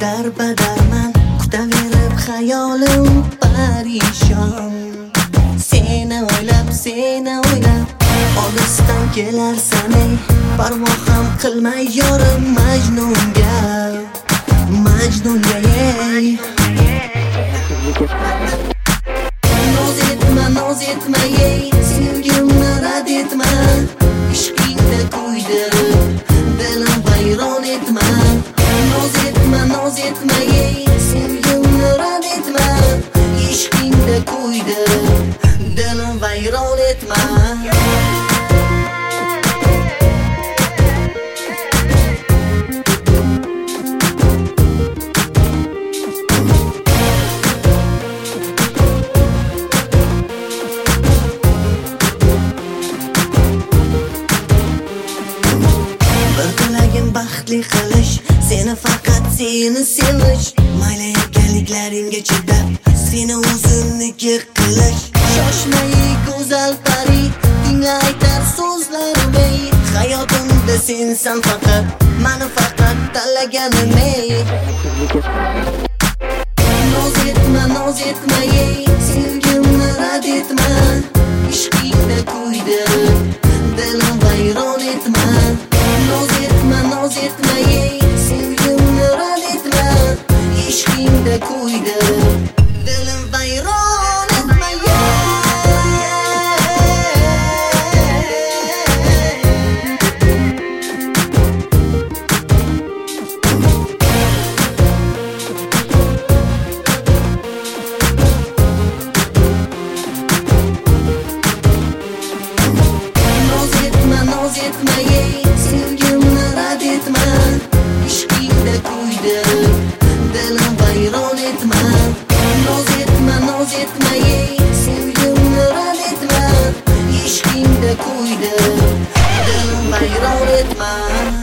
darbadarman, kutaverib hayolim parishon. Seni o'ylab olisdan kelarsan ey, parvo ham qilmay yorim Majnunga ey. Noz etma ey, sevgimni rad etma, ishqingda kuydirib dilim vayron etma. Noz etma ey, sevgimni rad etma, ishqingda kuydirib dilim vayron etma. Baxtli qilish, seni faqat seni sevish, mayli erkinliklaringga chidab seni o'zimniki qilish. Shoshmay go'zal pari, tingla aytar so'zlarim ey, hayotimda sensan faqat, mani faqat tanlaganim ey. Noz etma ey, sevgimni rad etma, ishqingda kuydirib dilim vayron etma. Noz etma ey, sevgimni rad etma, ishqingda kuydirib dilim vayron etma ey. Noz etma ey, sevgimni rad etma, ishqingda kuydirib dilim vayron etma. Noz etma ey, sevgimni rad etma, ishqingda kuydirib dilim vayron etma.